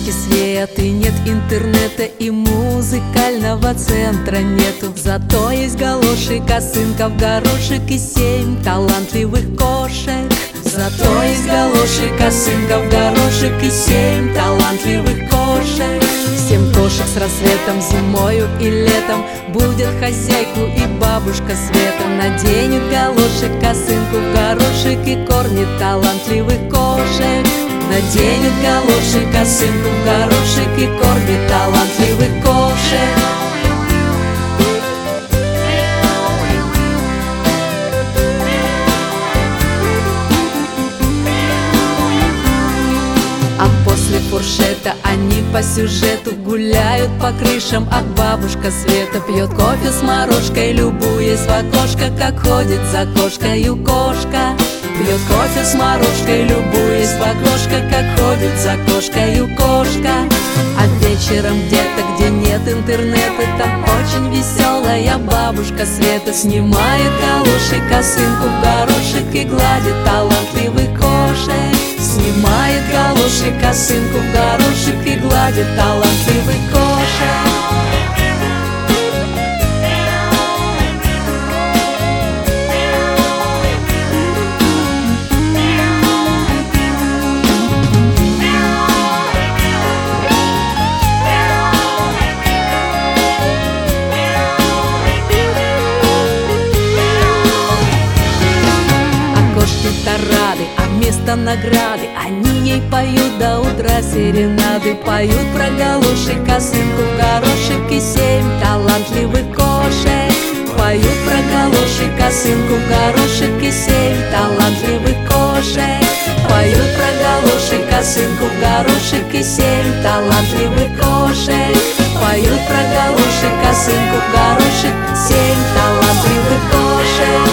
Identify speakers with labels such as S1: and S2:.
S1: окошке свет, и нет интернета, и музыкального центра нету. Зато есть галоши, косынка в горошек и 7 талантливых кошек. Зато есть галоши, косынка в горошек и 7 талантливых кошек. 7 кошек с рассветом, зимою и летом будет хозяйку и бабушка Света. Наденет галоши, косынку в горошек и кормит талантливых кошек. Наденет галоши, косынку в горошек и кормит талантливых кошек. А после фуршета они по сюжету гуляют по крышам, а бабушка Света пьет кофе с морожкой, любуясь в окошко, как ходит за кошкою кошка. Пьет кофе с морожкой, любуясь в окошко, как ходит за кошкою кошка. А вечером где-то, где нет интернета, там очень веселая бабушка Света снимает галоши, косынку в горошек и гладит талантливых кошек. Снимает галоши, косынку в горошек и гладит талантливых кошек. Рады, а вместо награды они ей поют до утра серенады. Поют про галоши, косынку в горошек и 7 талантливых кошек. Поют про галоши, косынку в горошек и 7 талантливых кошек. Поют про галоши, косынку в горошек и 7 талантливых кошек. Поют про галоши, косынку в горошек, 7 талантливых кошек.